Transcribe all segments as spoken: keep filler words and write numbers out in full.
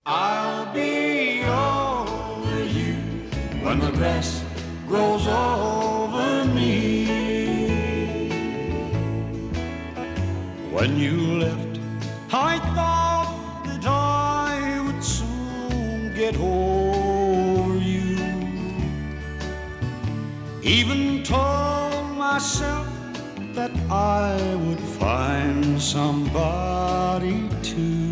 I'll be over you when the grass grows over me. When you left, I thought that I would soon get over you. Even told myself that I would find somebody too.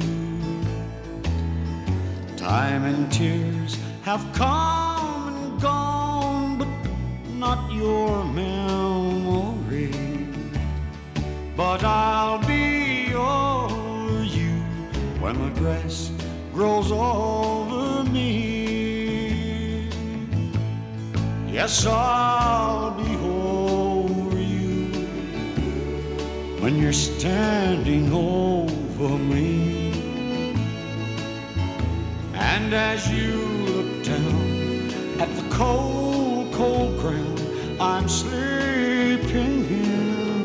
Time and tears have come and gone, but not your memory. But I'll be over you when the grass grows over me. Yes, I'll be over you when you're standing over me. And as you look down at the cold, cold ground I'm sleeping in,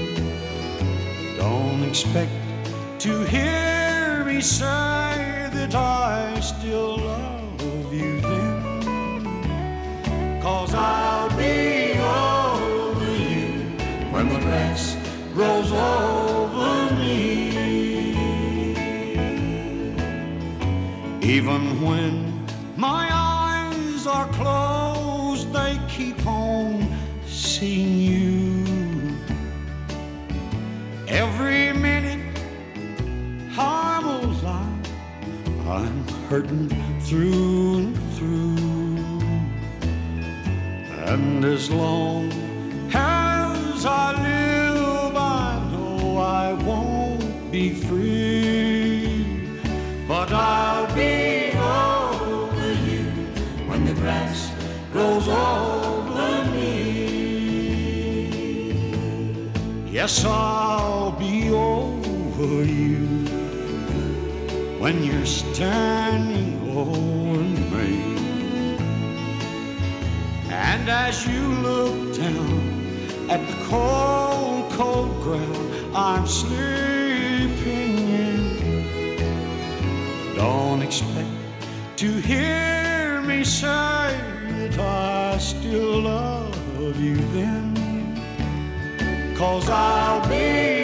don't expect to hear me say that I still love you then. 'Cause I'll be over you when the grass grows over me. Even when my eyes are closed, they keep on seeing you. Every minute I'm alive, I'm hurting through and through. And as long as I live, I know I won't be free. But I'll be over you when the grass grows over me. Yes, I'll be over you when you're standing over me. And as you look down at the cold, cold ground I'm sleeping in, don't expect to hear me say that I still love you then. 'Cause I'll be